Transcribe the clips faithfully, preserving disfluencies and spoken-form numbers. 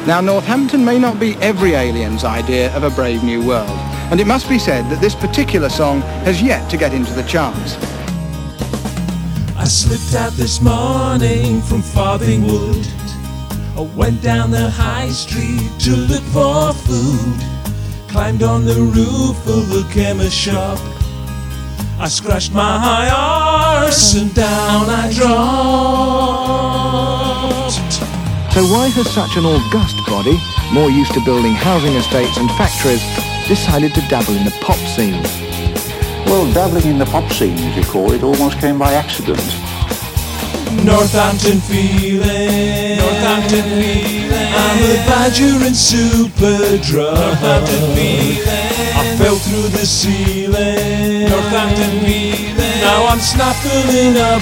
Now, Northampton may not be every alien's idea of a brave new world, and it must be said that this particular song has yet to get into the charts. I slipped out this morning from Farthingwood. I went down the high street to look for food. Climbed on the roof of the chemist shop. I scratched my high arse and down I dropped. So why has such an august body, more used to building housing estates and factories, decided to dabble in the pop scene? Well, dabbling in the pop scene, as you call it, almost came by accident. Northampton feeling, Northampton feeling. I'm a badger in Superdrug. Northampton feeling. I fell through the ceiling. Northampton feeling. Now I'm snaffling up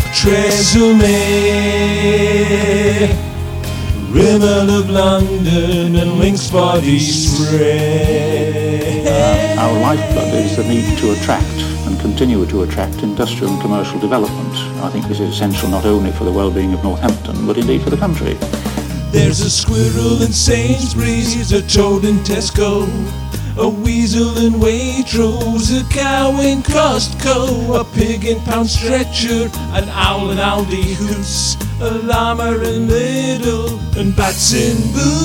Tresemme, Rimmel of London and Lynx body spray. Uh, our lifeblood is the need to attract and continue to attract industrial and commercial development. I think this is essential not only for the well-being of Northampton, but indeed for the country. There's a squirrel in Sainsbury's, a toad in Tesco, a weasel in Waitrose, a cow in Costco, a pig in Pound Stretcher, an owl in Aldi Hoots, a llama in Lidl, and bats in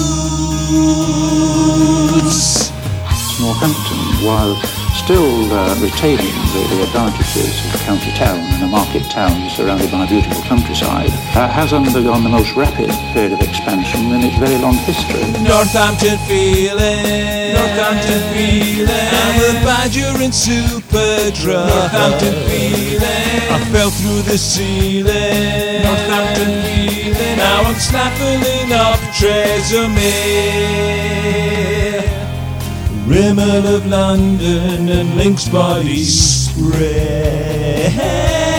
Boots. Northampton, while still uh, retaining the, the advantages of a county town and a market town surrounded by a beautiful countryside, uh, has undergone the most rapid period of expansion in its very long history. Northampton feeling, Northampton feeling. I'm a badger in Superdrug. Northampton feeling. I fell through the ceiling. Northampton feeling. Now I'm snaffling up Tresemme, Rimmel of London and Lynx body spray.